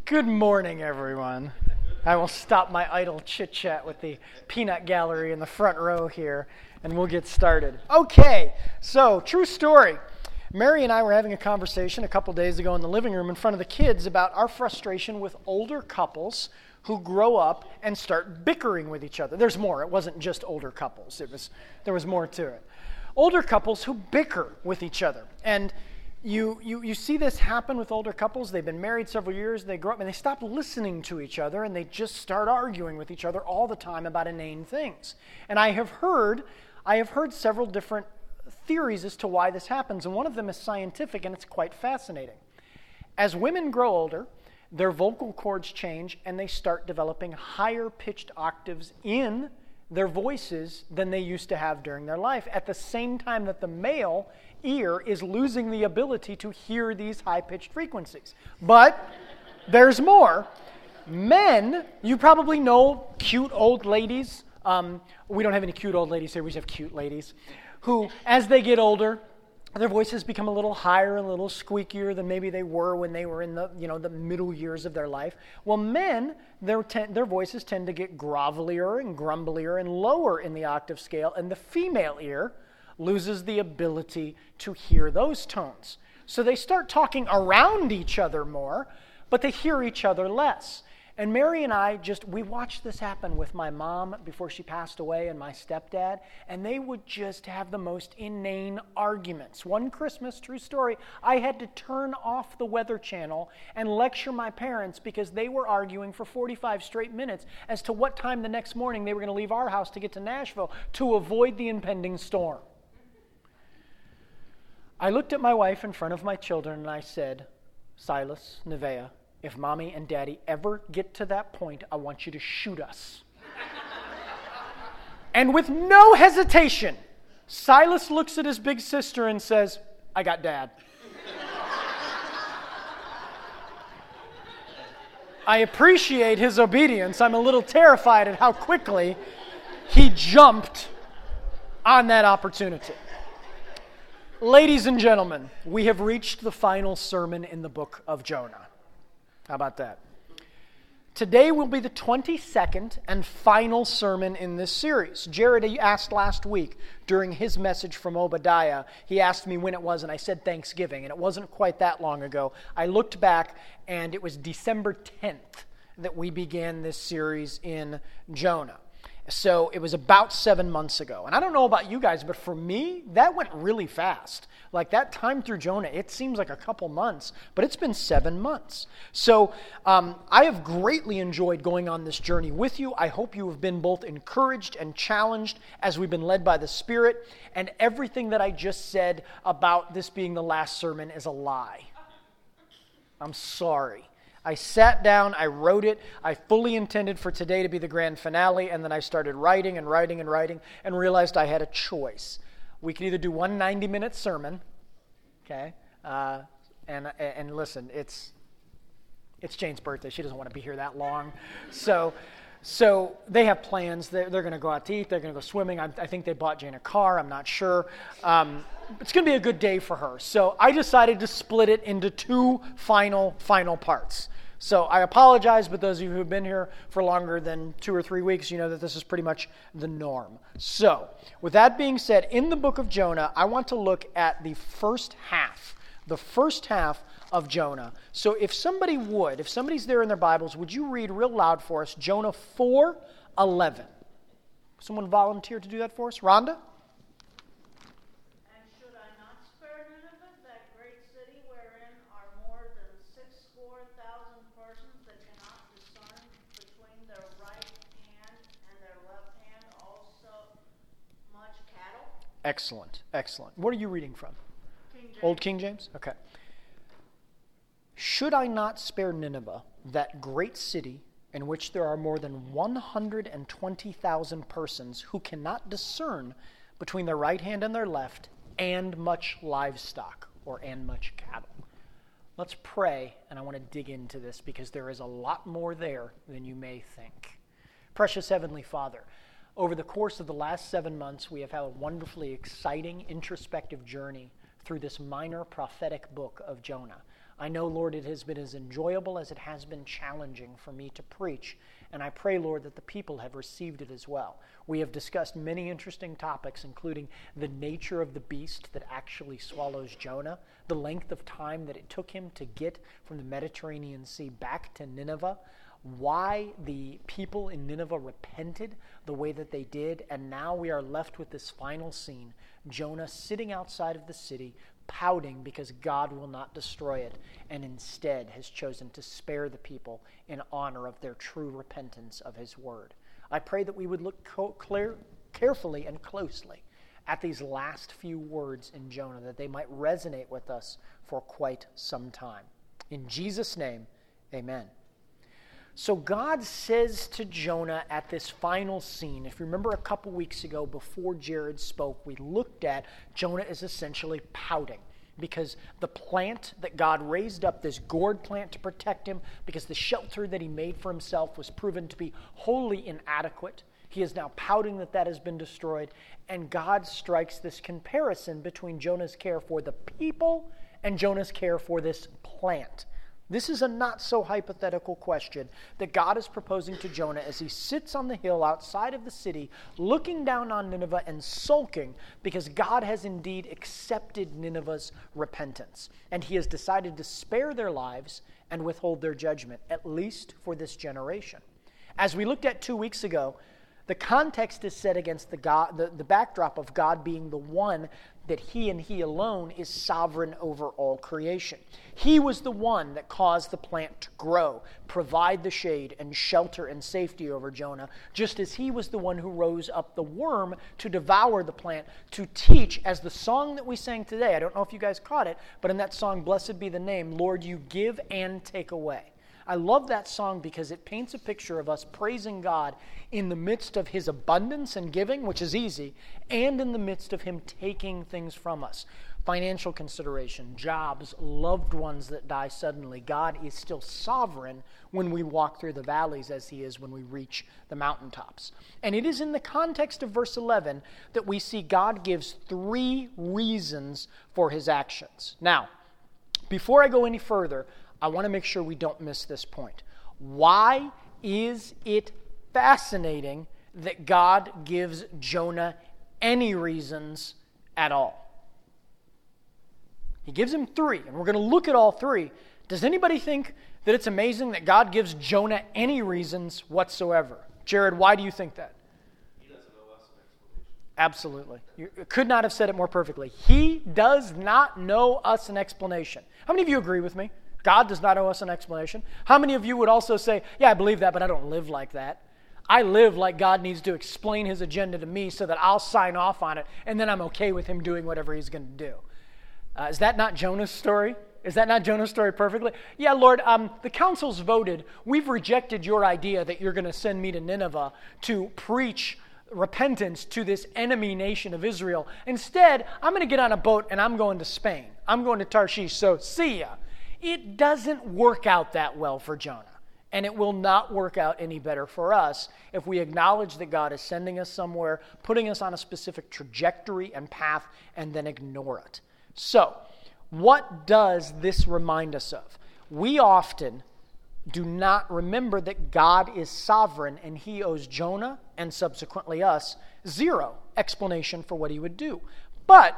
Good morning, everyone. I will stop my idle chit-chat with the peanut gallery in the front row here, and we'll get started. Okay, so true story. Mary and I were having a conversation a couple days ago in the living room in front of the kids about our frustration with older couples who grow up and start bickering with each other. There's more. It wasn't just older couples. There was more to it. Older couples who bicker with each other. And you see this happen with older couples. They've been married several years. They grow up and they stop listening to each other and they just start arguing with each other all the time about inane things. And I have heard several different theories as to why this happens, and one of them is scientific, and it's quite fascinating. As women grow older, their vocal cords change and they start developing higher pitched octaves in their voices than they used to have during their life, at the same time that the male ear is losing the ability to hear these high-pitched frequencies. But there's more. Men, you probably know cute old ladies. We don't have any cute old ladies here. We just have cute ladies who, as they get older, their voices become a little higher and a little squeakier than maybe they were when they were in the middle years of their life. Well, men, their voices tend to get grovelier and grumblier and lower in the octave scale, and the female ear loses the ability to hear those tones. So they start talking around each other more, but they hear each other less. And Mary and I we watched this happen with my mom before she passed away and my stepdad, and they would just have the most inane arguments. One Christmas, true story, I had to turn off the Weather Channel and lecture my parents because they were arguing for 45 straight minutes as to what time the next morning they were going to leave our house to get to Nashville to avoid the impending storm. I looked at my wife in front of my children and I said, Silas, Nevaeh, if Mommy and Daddy ever get to that point, I want you to shoot us. And with no hesitation, Silas looks at his big sister and says, I got Dad. I appreciate his obedience. I'm a little terrified at how quickly he jumped on that opportunity. Ladies and gentlemen, we have reached the final sermon in the book of Jonah. How about that? Today will be the 22nd and final sermon in this series. Jared asked last week during his message from Obadiah, he asked me when it was, and I said Thanksgiving, and it wasn't quite that long ago. I looked back, and it was December 10th that we began this series in Jonah. So it was about 7 months ago. And I don't know about you guys, but for me, that went really fast. Like that time through Jonah, it seems like a couple months, but it's been 7 months. So I have greatly enjoyed going on this journey with you. I hope you have been both encouraged and challenged as we've been led by the Spirit. And everything that I just said about this being the last sermon is a lie. I'm sorry. I sat down, I wrote it, I fully intended for today to be the grand finale, and then I started writing and realized I had a choice. We could either do one 90-minute sermon, okay, and listen, it's Jane's birthday. She doesn't want to be here that long. So they have plans. They're going to go out to eat. They're going to go swimming. I think they bought Jane a car. I'm not sure. It's going to be a good day for her. So I decided to split it into two final parts. So I apologize, but those of you who have been here for longer than 2 or 3 weeks, you know that this is pretty much the norm. So with that being said, in the book of Jonah, I want to look at the first half of Jonah. So if somebody's there in their Bibles, would you read real loud for us Jonah 4:11? Someone volunteer to do that for us? Rhonda? And should I not spare Nineveh, that great city wherein are more than 64,000 persons that cannot discern between their right hand and their left hand, also much cattle? Excellent. What are you reading from? King James. Old King James? Okay. Should I not spare Nineveh, that great city in which there are more than 120,000 persons who cannot discern between their right hand and their left, and much livestock, and much cattle? Let's pray, and I want to dig into this because there is a lot more there than you may think. Precious Heavenly Father, over the course of the last 7 months, we have had a wonderfully exciting introspective journey through this minor prophetic book of Jonah. I know, Lord, it has been as enjoyable as it has been challenging for me to preach, and I pray, Lord, that the people have received it as well. We have discussed many interesting topics, including the nature of the beast that actually swallows Jonah, the length of time that it took him to get from the Mediterranean Sea back to Nineveh, why the people in Nineveh repented the way that they did, and now we are left with this final scene, Jonah sitting outside of the city, pouting because God will not destroy it, and instead has chosen to spare the people in honor of their true repentance of his word. I pray that we would look carefully and closely at these last few words in Jonah, that they might resonate with us for quite some time. In Jesus' name, amen. So God says to Jonah at this final scene, if you remember a couple weeks ago before Jared spoke, we looked at Jonah is essentially pouting because the plant that God raised up, this gourd plant to protect him, because the shelter that he made for himself was proven to be wholly inadequate. He is now pouting that has been destroyed, and God strikes this comparison between Jonah's care for the people and Jonah's care for this plant. This is a not-so-hypothetical question that God is proposing to Jonah as he sits on the hill outside of the city, looking down on Nineveh and sulking because God has indeed accepted Nineveh's repentance, and he has decided to spare their lives and withhold their judgment, at least for this generation. As we looked at 2 weeks ago, the context is set against the backdrop of God being the one that he and he alone is sovereign over all creation. He was the one that caused the plant to grow, provide the shade and shelter and safety over Jonah, just as he was the one who rose up the worm to devour the plant, to teach, as the song that we sang today, I don't know if you guys caught it, but in that song, Blessed Be the Name, Lord, you give and take away. I love that song because it paints a picture of us praising God in the midst of his abundance and giving, which is easy, and in the midst of him taking things from us. Financial consideration, jobs, loved ones that die suddenly. God is still sovereign when we walk through the valleys as he is when we reach the mountaintops. And it is in the context of verse 11 that we see God gives 3 reasons for his actions. Now, before I go any further, I want to make sure we don't miss this point. Why is it fascinating that God gives Jonah any reasons at all? He gives him 3, and we're going to look at all 3. Does anybody think that it's amazing that God gives Jonah any reasons whatsoever? Jared, why do you think that? He doesn't owe us an explanation. Absolutely. You could not have said it more perfectly. He does not know us an explanation. How many of you agree with me? God does not owe us an explanation. How many of you would also say, yeah, I believe that, but I don't live like that? I live like God needs to explain his agenda to me so that I'll sign off on it, and then I'm okay with him doing whatever he's going to do. Is that not Jonah's story? Is that not Jonah's story perfectly? Yeah, Lord, the council's voted. We've rejected your idea that you're going to send me to Nineveh to preach repentance to this enemy nation of Israel. Instead, I'm going to get on a boat and I'm going to Spain. I'm going to Tarshish, so see ya. It doesn't work out that well for Jonah, and it will not work out any better for us if we acknowledge that God is sending us somewhere, putting us on a specific trajectory and path, and then ignore it. So, what does this remind us of? We often do not remember that God is sovereign, and he owes Jonah, and subsequently us, 0 explanation for what he would do. But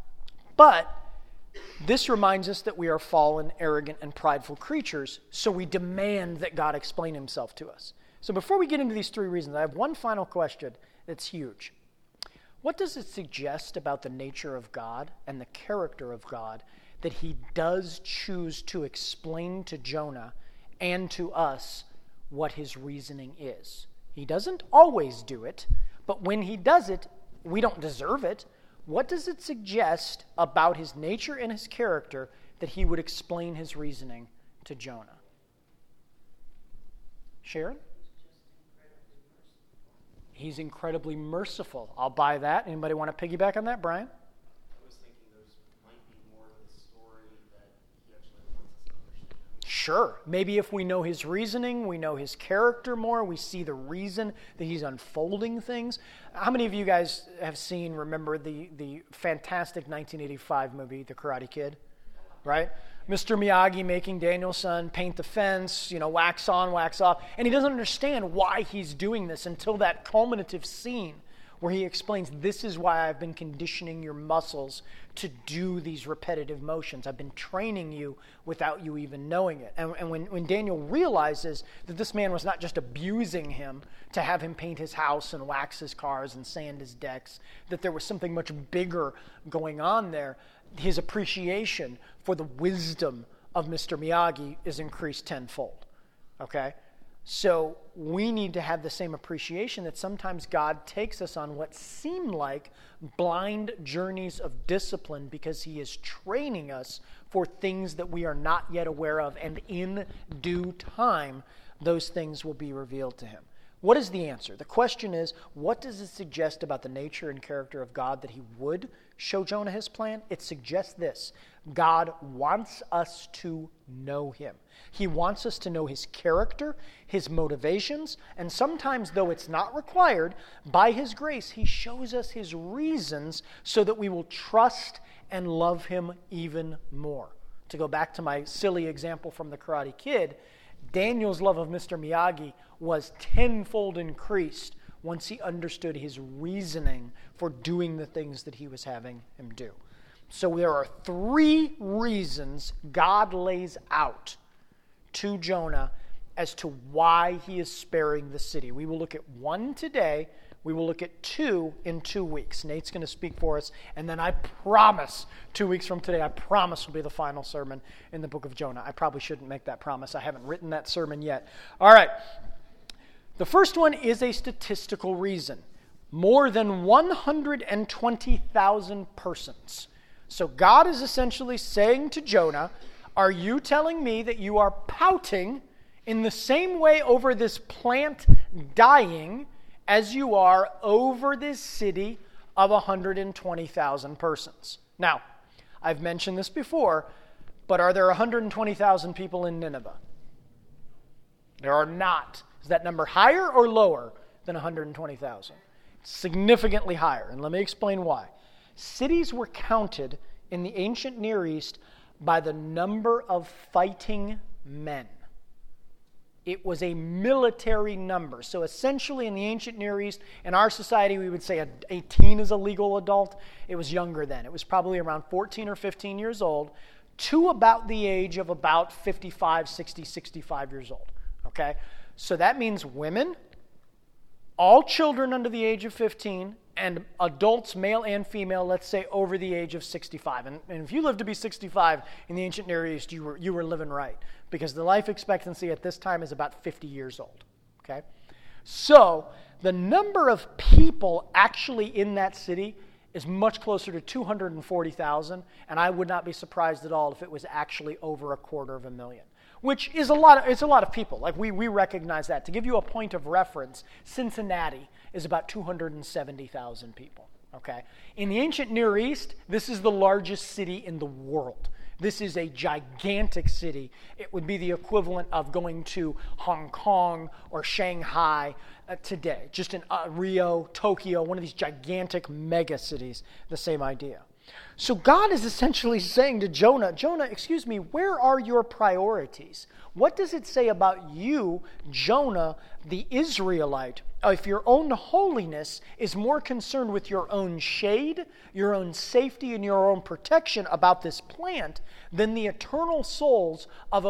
this reminds us that we are fallen, arrogant, and prideful creatures, so we demand that God explain himself to us. So before we get into these 3 reasons, I have one final question that's huge. What does it suggest about the nature of God and the character of God that he does choose to explain to Jonah and to us what his reasoning is? He doesn't always do it, but when he does it, we don't deserve it. What does it suggest about his nature and his character that he would explain his reasoning to Jonah? Sharon? He's incredibly merciful. I'll buy that. Anybody want to piggyback on that, Brian? I was thinking there might be more of the story that he actually wants us to understand. Sure. Maybe if we know his reasoning, we know his character more, we see the reason that he's unfolding things. How many of you guys have remember the fantastic 1985 movie, The Karate Kid? Right? Mr. Miyagi making Daniel's son paint the fence, wax on, wax off. And he doesn't understand why he's doing this until that culminative scene where he explains, this is why I've been conditioning your muscles to do these repetitive motions. I've been training you without you even knowing it. And when Daniel realizes that this man was not just abusing him to have him paint his house and wax his cars and sand his decks, that there was something much bigger going on there, his appreciation for the wisdom of Mr. Miyagi is increased tenfold. Okay? So we need to have the same appreciation that sometimes God takes us on what seem like blind journeys of discipline because he is training us for things that we are not yet aware of, and in due time, those things will be revealed to him. What is the answer? The question is, what does it suggest about the nature and character of God that he would show Jonah his plan? It suggests this: God wants us to know him. He wants us to know his character, his motivations, and sometimes, though it's not required, by his grace, he shows us his reasons so that we will trust and love him even more. To go back to my silly example from the Karate Kid, Daniel's love of Mr. Miyagi was tenfold increased once he understood his reasoning for doing the things that he was having him do. So there are 3 reasons God lays out to Jonah as to why he is sparing the city. We will look at 1 today. We will look at 2 in 2 weeks. Nate's going to speak for us, and then I promise 2 weeks from today, I promise will be the final sermon in the book of Jonah. I probably shouldn't make that promise. I haven't written that sermon yet. All right. The first one is a statistical reason. More than 120,000 persons. So God is essentially saying to Jonah, are you telling me that you are pouting in the same way over this plant dying as you are over this city of 120,000 persons? Now, I've mentioned this before, but are there 120,000 people in Nineveh? There are not. Is that number higher or lower than 120,000? Significantly higher, and let me explain why. Cities were counted in the ancient Near East by the number of fighting men. It was a military number. So essentially in the ancient Near East, in our society, we would say 18 is a legal adult. It was younger then. It was probably around 14 or 15 years old to about the age of about 55, 60, 65 years old. Okay? So that means women, all children under the age of 15, and adults, male and female, let's say over the age of 65. And if you lived to be 65 in the ancient Near East, you were living right, because the life expectancy at this time is about 50 years old. Okay? So the number of people actually in that city is much closer to 240,000, and I would not be surprised at all if it was actually over 250,000. Which is a lot of people. Like we recognize that. To give you a point of reference, Cincinnati is about 270,000 people. Okay? In the ancient Near East, this is the largest city in the world. This is a gigantic city. It would be the equivalent of going to Hong Kong or Shanghai today. Just in Rio, Tokyo, one of these gigantic mega cities, the same idea. So God is essentially saying to Jonah, excuse me, where are your priorities? What does it say about you, Jonah, the Israelite, if your own holiness is more concerned with your own shade, your own safety, and your own protection about this plant than the eternal souls of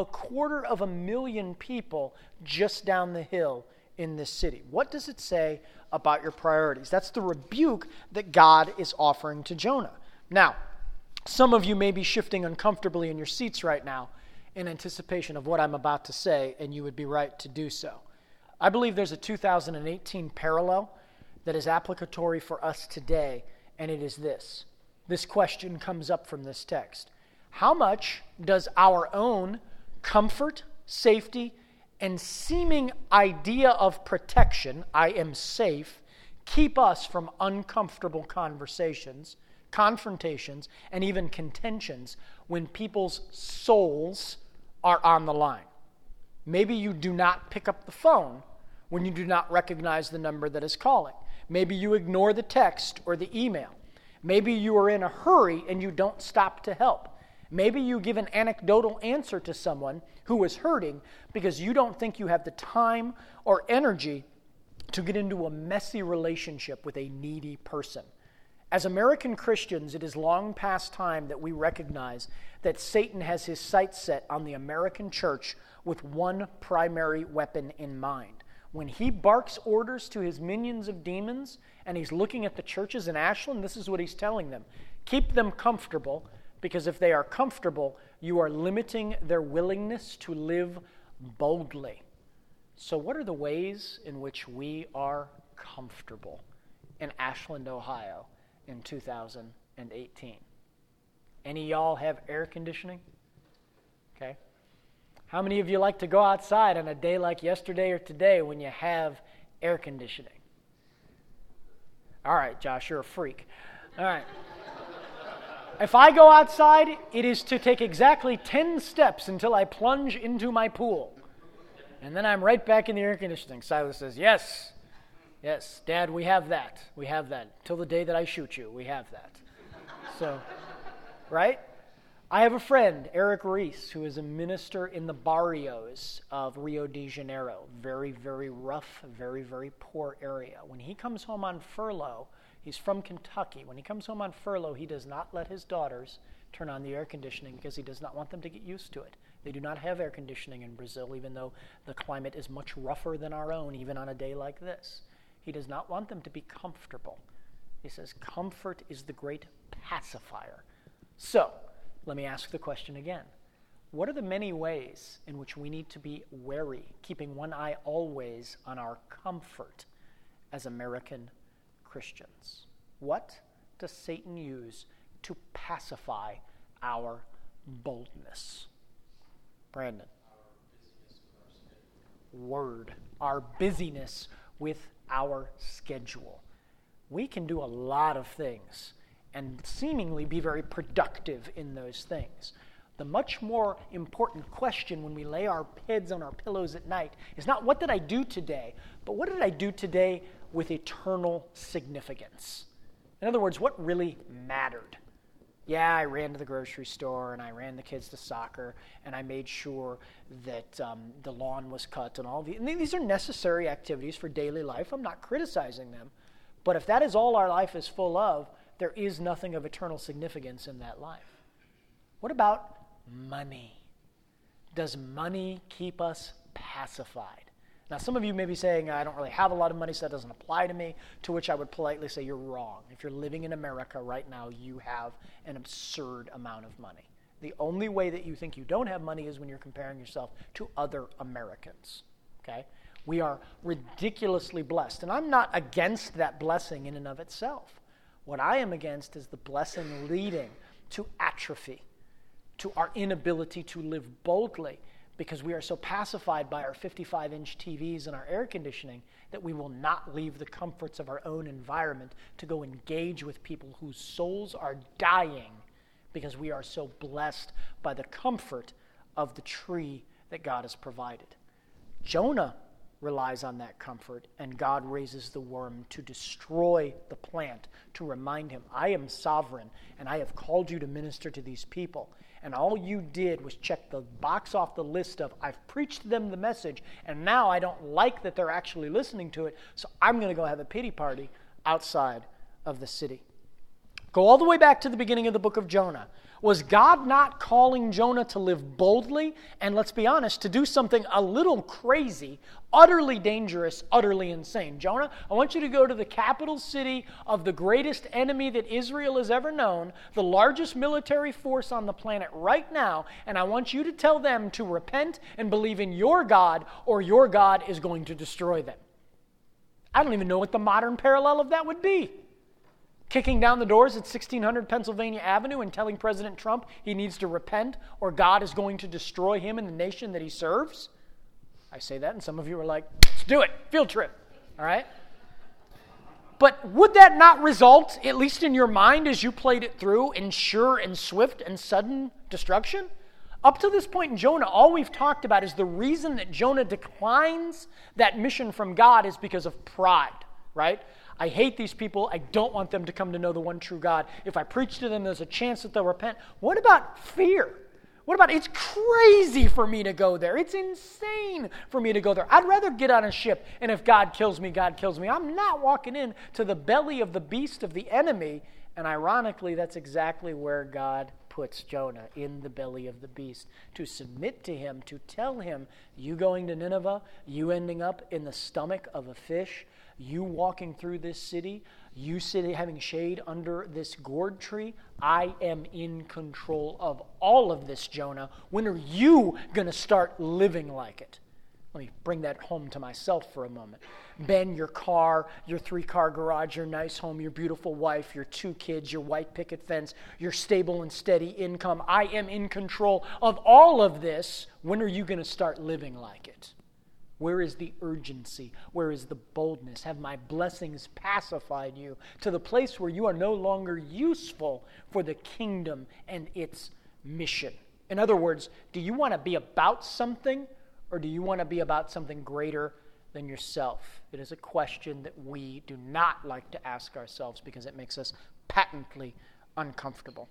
250,000 people just down the hill in this city? What does it say about your priorities? That's the rebuke that God is offering to Jonah. Now, some of you may be shifting uncomfortably in your seats right now in anticipation of what I'm about to say, and you would be right to do so. I believe there's a 2018 parallel that is applicatory for us today, and it is this. This question comes up from this text. How much does our own comfort, safety, and seeming idea of protection, I am safe, keep us from uncomfortable conversations, confrontations, and even contentions when people's souls are on the line? Maybe you do not pick up the phone when you do not recognize the number that is calling. Maybe you ignore the text or the email. Maybe you are in a hurry and you don't stop to help. Maybe you give an anecdotal answer to someone who is hurting because you don't think you have the time or energy to get into a messy relationship with a needy person. As American Christians, it is long past time that we recognize that Satan has his sights set on the American church with one primary weapon in mind. When he barks orders to his minions of demons and he's looking at the churches in Ashland, this is what he's telling them. Keep them comfortable, because if they are comfortable, you are limiting their willingness to live boldly. So what are the ways in which we are comfortable in Ashland, Ohio in 2018? Any of y'all have air conditioning? Okay. How many of you like to go outside on a day like yesterday or today when you have air conditioning? All right, Josh, you're a freak. All right. If I go outside, it is to take exactly 10 steps until I plunge into my pool. And then I'm right back in the air conditioning. Silas says, yes, Dad, we have that. We have that. Till the day that I shoot you, we have that. So, right? I have a friend, Eric Reese, who is a minister in the barrios of Rio de Janeiro. Very, very rough, very, very poor area. When he comes home on furlough, he's from Kentucky. When he comes home on furlough, he does not let his daughters turn on the air conditioning because he does not want them to get used to it. They do not have air conditioning in Brazil, even though the climate is much rougher than our own, even on a day like this. He does not want them to be comfortable. He says, comfort is the great pacifier. So, let me ask the question again. What are the many ways in which we need to be wary, keeping one eye always on our comfort as American Christians? What does Satan use to pacify our boldness? Brandon. Word. Our busyness with our schedule. We can do a lot of things and seemingly be very productive in those things. The much more important question when we lay our heads on our pillows at night is not what did I do today, but what did I do today with eternal significance? In other words, what really mattered? Yeah, I ran to the grocery store and I ran the kids to soccer and I made sure that the lawn was cut and all and these are necessary activities for daily life. I'm not criticizing them. But if that is all our life is full of, there is nothing of eternal significance in that life. What about money? Does money keep us pacified? Now, some of you may be saying, I don't really have a lot of money, so that doesn't apply to me, to which I would politely say you're wrong. If you're living in America right now, you have an absurd amount of money. The only way that you think you don't have money is when you're comparing yourself to other Americans, okay? We are ridiculously blessed, and I'm not against that blessing in and of itself. What I am against is the blessing leading to atrophy, to our inability to live boldly, because we are so pacified by our 55-inch TVs and our air conditioning that we will not leave the comforts of our own environment to go engage with people whose souls are dying because we are so blessed by the comfort of the tree that God has provided. Jonah relies on that comfort, and God raises the worm to destroy the plant, to remind him, I am sovereign, and I have called you to minister to these people. And all you did was check the box off the list of, I've preached them the message, and now I don't like that they're actually listening to it, so I'm going to go have a pity party outside of the city. Go all the way back to the beginning of the book of Jonah. Was God not calling Jonah to live boldly and, let's be honest, to do something a little crazy, utterly dangerous, utterly insane? Jonah, I want you to go to the capital city of the greatest enemy that Israel has ever known, the largest military force on the planet right now, and I want you to tell them to repent and believe in your God, or your God is going to destroy them. I don't even know what the modern parallel of that would be. Kicking down the doors at 1600 Pennsylvania Avenue and telling President Trump he needs to repent or God is going to destroy him and the nation that he serves? I say that and some of you are like, let's do it, field trip, all right? But would that not result, at least in your mind as you played it through, in sure and swift and sudden destruction? Up to this point in Jonah, all we've talked about is the reason that Jonah declines that mission from God is because of pride, right? I hate these people. I don't want them to come to know the one true God. If I preach to them, there's a chance that they'll repent. What about fear? What about it's crazy for me to go there? It's insane for me to go there. I'd rather get on a ship, and if God kills me, God kills me. I'm not walking in to the belly of the beast of the enemy. And ironically, that's exactly where God puts Jonah, in the belly of the beast, to submit to him, to tell him, you going to Nineveh, you ending up in the stomach of a fish, you walking through this city, you sitting having shade under this gourd tree, I am in control of all of this, Jonah. When are you going to start living like it? Let me bring that home to myself for a moment. Ben, your car, your 3-car garage, your nice home, your beautiful wife, your 2 kids, your white picket fence, your stable and steady income. I am in control of all of this. When are you going to start living like it? Where is the urgency? Where is the boldness? Have my blessings pacified you to the place where you are no longer useful for the kingdom and its mission? In other words, do you want to be about something, or do you want to be about something greater than yourself? It is a question that we do not like to ask ourselves because it makes us patently uncomfortable.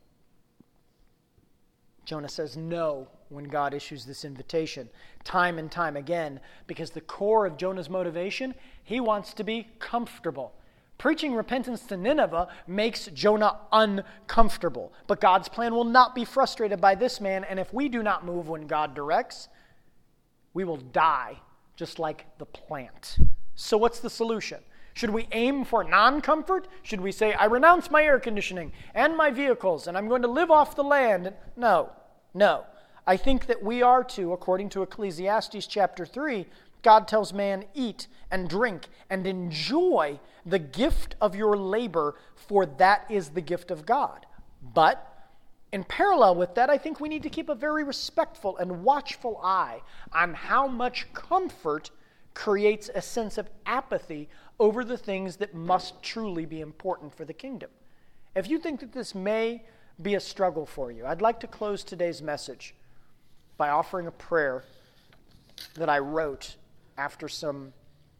Jonah says no when God issues this invitation, time and time again, because the core of Jonah's motivation, he wants to be comfortable. Preaching repentance to Nineveh makes Jonah uncomfortable, but God's plan will not be frustrated by this man, and if we do not move when God directs, we will die just like the plant. So what's the solution? Should we aim for non-comfort? Should we say, I renounce my air conditioning and my vehicles, and I'm going to live off the land? No. I think that we are to, according to Ecclesiastes chapter 3, God tells man, eat and drink and enjoy the gift of your labor, for that is the gift of God. But in parallel with that, I think we need to keep a very respectful and watchful eye on how much comfort creates a sense of apathy over the things that must truly be important for the kingdom. If you think that this may be a struggle for you, I'd like to close today's message by offering a prayer that I wrote after some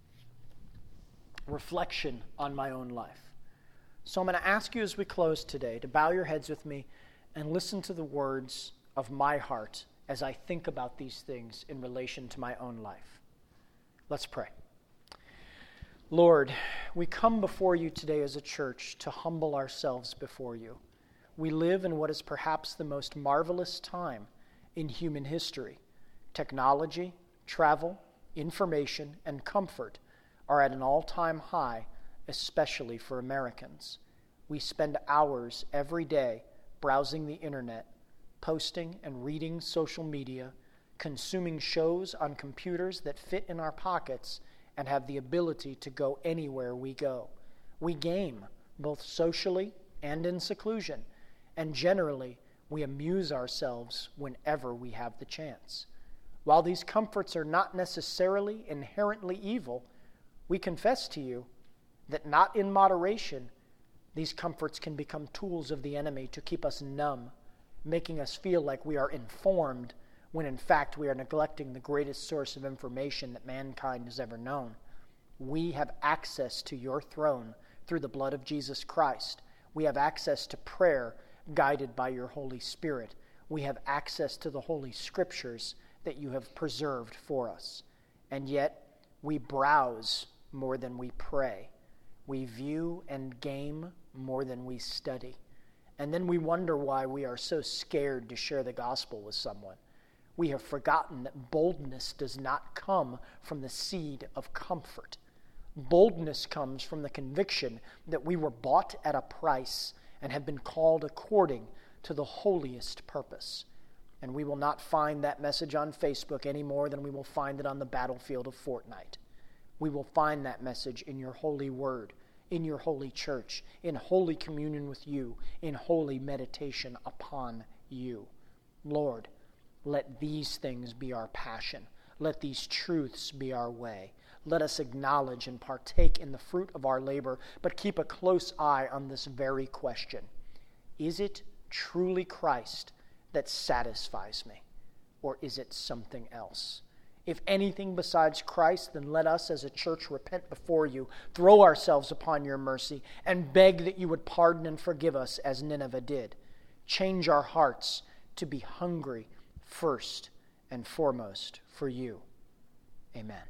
reflection on my own life. So I'm going to ask you as we close today to bow your heads with me and listen to the words of my heart as I think about these things in relation to my own life. Let's pray. Lord, we come before you today as a church to humble ourselves before you. We live in what is perhaps the most marvelous time in human history. Technology, travel, information, and comfort are at an all-time high, especially for Americans. We spend hours every day browsing the internet, posting and reading social media, consuming shows on computers that fit in our pockets and have the ability to go anywhere we go. We game, both socially and in seclusion, and generally we amuse ourselves whenever we have the chance. While these comforts are not necessarily inherently evil, we confess to you that not in moderation, these comforts can become tools of the enemy to keep us numb, making us feel like we are informed when in fact we are neglecting the greatest source of information that mankind has ever known. We have access to your throne through the blood of Jesus Christ. We have access to prayer guided by your Holy Spirit. We have access to the Holy Scriptures that you have preserved for us. And yet, we browse more than we pray. We view and game more than we study. And then we wonder why we are so scared to share the gospel with someone. We have forgotten that boldness does not come from the seed of comfort. Boldness comes from the conviction that we were bought at a price and have been called according to the holiest purpose. And we will not find that message on Facebook any more than we will find it on the battlefield of Fortnite. We will find that message in your holy word, in your holy church, in holy communion with you, in holy meditation upon you. Lord, let these things be our passion. Let these truths be our way. Let us acknowledge and partake in the fruit of our labor, but keep a close eye on this very question. Is it truly Christ that satisfies me, or is it something else? If anything besides Christ, then let us as a church repent before you, throw ourselves upon your mercy, and beg that you would pardon and forgive us as Nineveh did. Change our hearts to be hungry first and foremost for you. Amen.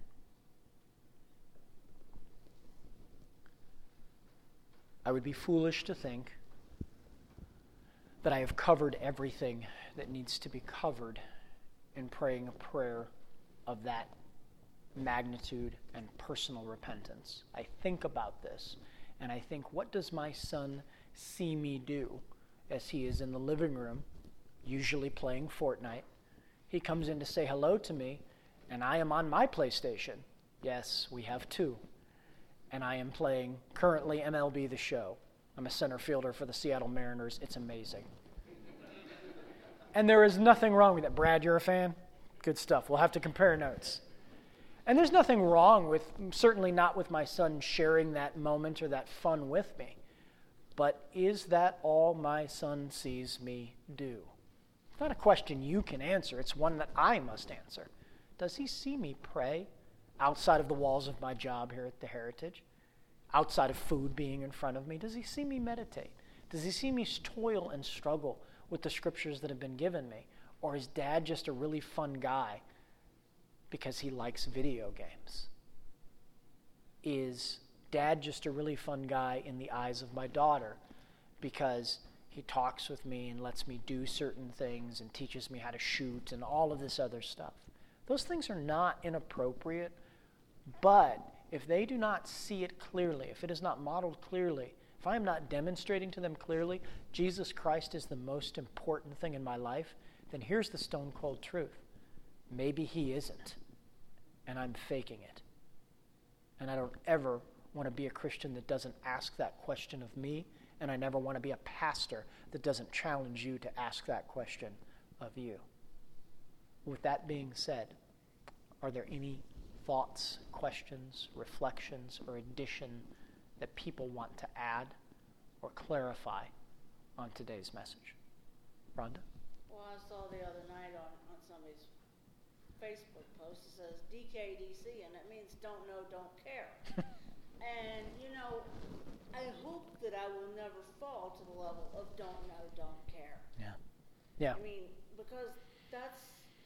I would be foolish to think that I have covered everything that needs to be covered in praying a prayer of that magnitude and personal repentance. I think about this, and I think, what does my son see me do as he is in the living room, usually playing Fortnite? He comes in to say hello to me, and I am on my PlayStation. Yes, we have two. And I am playing currently MLB The Show. I'm a center fielder for the Seattle Mariners. It's amazing. And there is nothing wrong with it. Brad, you're a fan? Good stuff. We'll have to compare notes. And there's nothing wrong with, certainly not with my son sharing that moment or that fun with me. But is that all my son sees me do? It's not a question you can answer. It's one that I must answer. Does he see me pray outside of the walls of my job here at the Heritage? Outside of food being in front of me? Does he see me meditate? Does he see me toil and struggle with the scriptures that have been given me? Or is Dad just a really fun guy because he likes video games? Is Dad just a really fun guy in the eyes of my daughter because he talks with me and lets me do certain things and teaches me how to shoot and all of this other stuff? Those things are not inappropriate, but if they do not see it clearly, if it is not modeled clearly, if I am not demonstrating to them clearly Jesus Christ is the most important thing in my life, then here's the stone cold truth. Maybe he isn't, and I'm faking it. And I don't ever want to be a Christian that doesn't ask that question of me, and I never want to be a pastor that doesn't challenge you to ask that question of you. With that being said, are there any thoughts, questions, reflections, or addition that people want to add or clarify on today's message? Rhonda? Well, I saw the other night on somebody's Facebook post, it says DKDC, and it means don't know, don't care. And, I hope that I will never fall to the level of don't know, don't care. Yeah. I mean, because that's,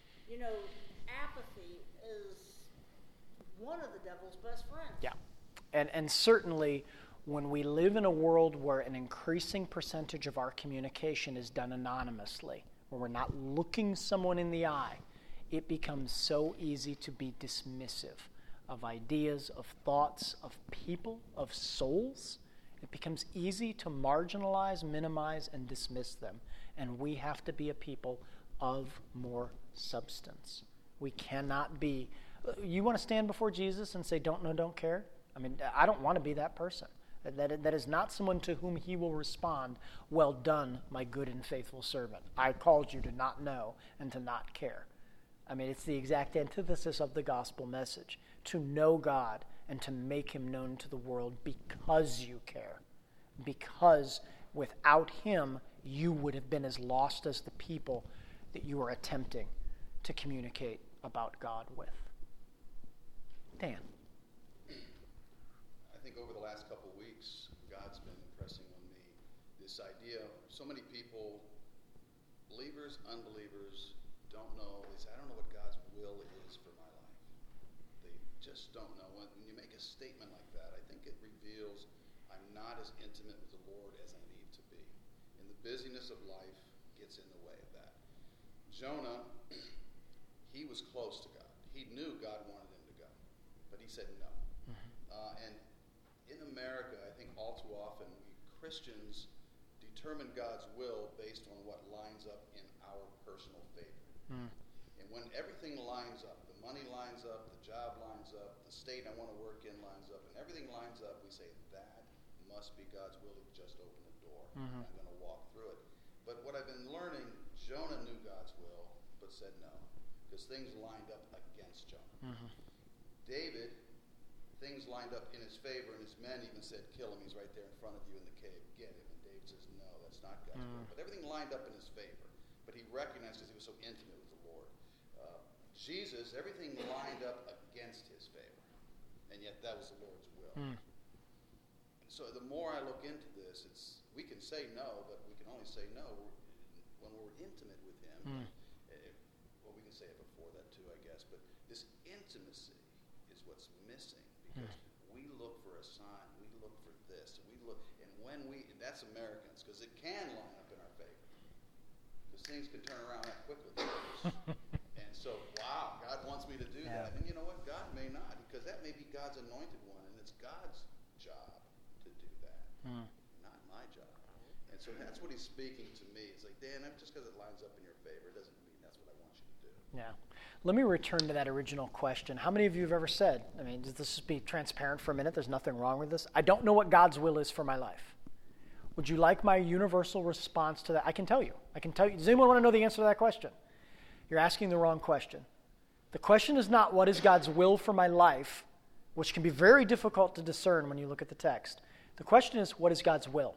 apathy is one of the devil's best friends. Yeah. And certainly when we live in a world where an increasing percentage of our communication is done anonymously, where we're not looking someone in the eye, it becomes so easy to be dismissive of ideas, of thoughts, of people, of souls. It becomes easy to marginalize, minimize, and dismiss them. And we have to be a people of more substance. We cannot be... You want to stand before Jesus and say, don't know, don't care? I mean, I don't want to be that person. That is not someone to whom he will respond, well done, my good and faithful servant. I called you to not know and to not care. I mean, it's the exact antithesis of the gospel message. To know God and to make him known to the world because you care. Because without him, you would have been as lost as the people that you are attempting to communicate about God with. Dan. I think over the last couple of weeks, God's been impressing on me this idea. So many people, believers, unbelievers, don't know. They say, I don't know what God's will is for my life. They just don't know. When you make a statement like that, I think it reveals I'm not as intimate with the Lord as I need to be. And the busyness of life gets in the way of that. Jonah, he was close to God. He knew God wanted him to go, but he said no. And in America, I think all too often, we Christians determine God's will based on what lines up in our personal favor. And when everything lines up, the money lines up, the job lines up, the state I want to work in lines up, and everything lines up, we say, that must be God's will. He just opened the door. I'm going to walk through it. But what I've been learning, Jonah knew God's will, but said no, because things lined up against Jonah. David, things lined up in his favor, and his men even said, kill him, he's right there in front of you in the cave, get him. And David says, no, that's not God's will. But everything lined up in his favor. But he recognized, because he was so intimate with the Lord, Jesus, everything lined up against his favor. And yet that was the Lord's will. So the more I look into this, we can say no, but we can only say no when we're intimate with him. Well, we can say it before that too, I guess. But this intimacy is what's missing, because we look for a sign, we look for this, and that's Americans, because it can line up in our favor. Because things can turn around that quickly. And so, wow, God wants me to do that. And you know what? God may not, because that may be God's anointed one, and it's God's job to do that, not my job. And so that's what he's speaking to me. It's like, Dan, just because it lines up in your favor, it doesn't mean that's what I want you to do. Yeah. Let me return to that original question. How many of you have ever said, let's just be transparent for a minute, there's nothing wrong with this. I don't know what God's will is for my life. Would you like my universal response to that? I can tell you. Does anyone want to know the answer to that question? You're asking the wrong question. The question is not what is God's will for my life, which can be very difficult to discern when you look at the text. The question is, what is God's will?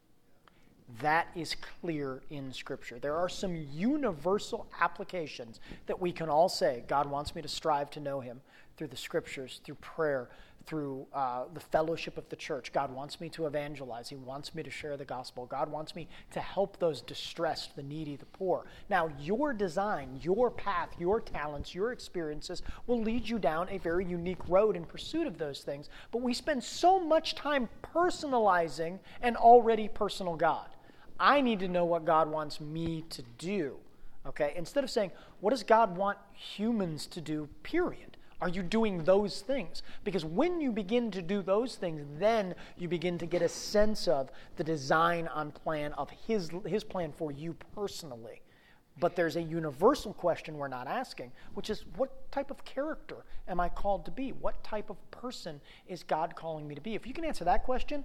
That is clear in Scripture. There are some universal applications that we can all say, God wants me to strive to know him through the Scriptures, through prayer, through the fellowship of the church. God wants me to evangelize. He wants me to share the gospel. God wants me to help those distressed, the needy, the poor. Now, your design, your path, your talents, your experiences will lead you down a very unique road in pursuit of those things. But we spend so much time personalizing an already personal God. I need to know what God wants me to do, okay? Instead of saying, what does God want humans to do, period? Are you doing those things? Because when you begin to do those things, then you begin to get a sense of the design on plan of his plan for you personally. But there's a universal question we're not asking, which is, what type of character am I called to be? What type of person is God calling me to be? If you can answer that question,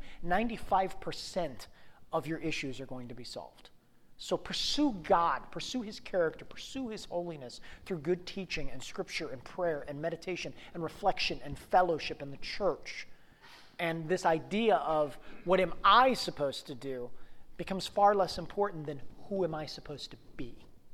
95% of your issues are going to be solved. So pursue God, pursue his character, pursue his holiness through good teaching and scripture and prayer and meditation and reflection and fellowship in the church. And this idea of what am I supposed to do becomes far less important than who am I supposed to be.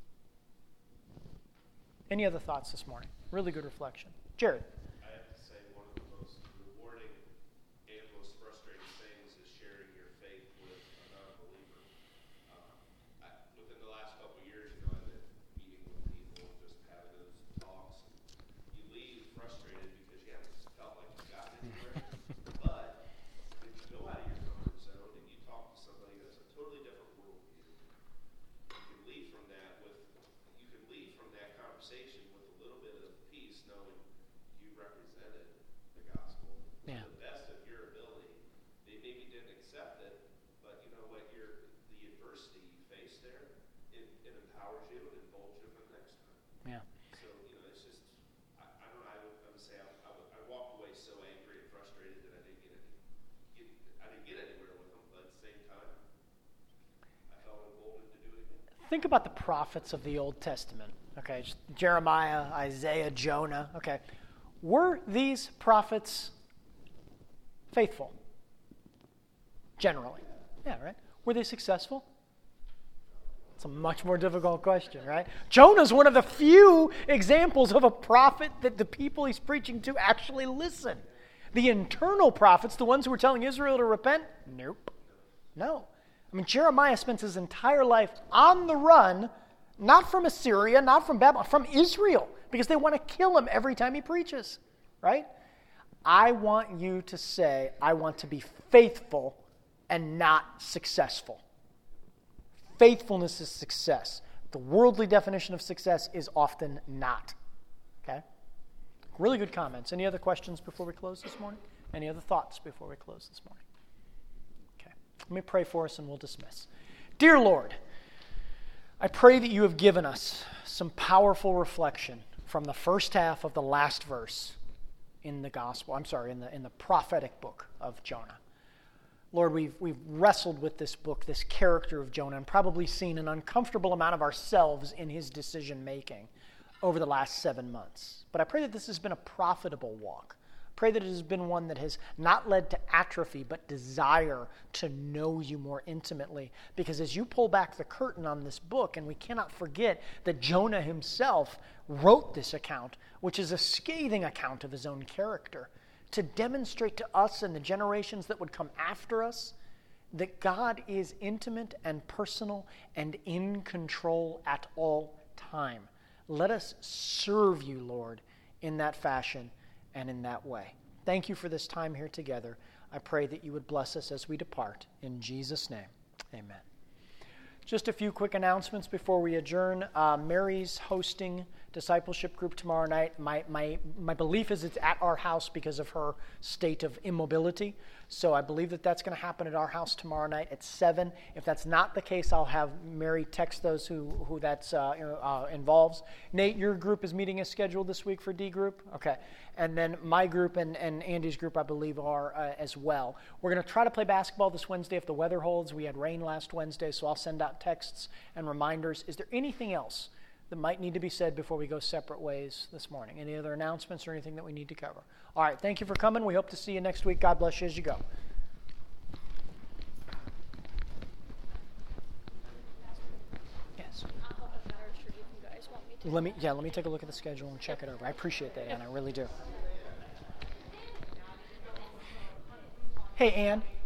Any other thoughts this morning? Really good reflection. Jared. I have to say one of the most rewarding and most frustrating things is sharing your faith with a non-believer. Within the last couple of years, I've been meeting with people and just having those talks. You leave frustrated because you haven't felt like you got anywhere. But if you go out of your comfort zone and you talk to somebody who has a totally different worldview, you can leave from that conversation with a little bit of peace, knowing you represented the gospel to the best of your ability. They maybe didn't accept it, but you know what? The adversity you face there, it empowers you and emboldens you for the next time. Yeah. So it's just I don't know. I would say I walked away so angry and frustrated that I didn't get anywhere with them. But at the same time, I felt emboldened to do it again. Think about the prophets of the Old Testament. Okay, Jeremiah, Isaiah, Jonah. Okay, were these prophets faithful? Generally. Yeah, right? Were they successful? It's a much more difficult question, right? Jonah's one of the few examples of a prophet that the people he's preaching to actually listen. The internal prophets, the ones who were telling Israel to repent, nope. No. I mean, Jeremiah spends his entire life on the run, not from Assyria, not from Babylon, from Israel, because they want to kill him every time he preaches, right? I want you to say, I want to be faithful and not successful. Faithfulness is success. The worldly definition of success is often not. Okay? Really good comments. Any other questions before we close this morning? Any other thoughts before we close this morning? Okay. Let me pray for us and we'll dismiss. Dear Lord, I pray that you have given us some powerful reflection from the first half of the last verse in the gospel. In the prophetic book of Jonah. Lord, we've wrestled with this book, this character of Jonah, and probably seen an uncomfortable amount of ourselves in his decision making over the last 7 months. But I pray that this has been a profitable walk Pray that it has been one that has not led to atrophy, but desire to know you more intimately. Because as you pull back the curtain on this book, and we cannot forget that Jonah himself wrote this account, which is a scathing account of his own character, to demonstrate to us and the generations that would come after us that God is intimate and personal and in control at all time. Let us serve you, Lord, in that fashion and in that way. Thank you for this time here together. I pray that you would bless us as we depart. In Jesus' name, amen. Just a few quick announcements before we adjourn. Mary's hosting discipleship group tomorrow night. My belief is it's at our house because of her state of immobility. So I believe that that's going to happen at our house tomorrow night at 7. If that's not the case, I'll have Mary text those who that's involves. Nate, your group is meeting as scheduled this week for D group? Okay. And then my group and Andy's group, I believe, are as well. We're going to try to play basketball this Wednesday if the weather holds. We had rain last Wednesday, so I'll send out texts and reminders. Is there anything else that might need to be said before we go separate ways this morning? Any other announcements or anything that we need to cover? All right, thank you for coming. We hope to see you next week. God bless you as you go. Yes. Let me take a look at the schedule and check it over. I appreciate that, Ann. I really do. Hey, Ann.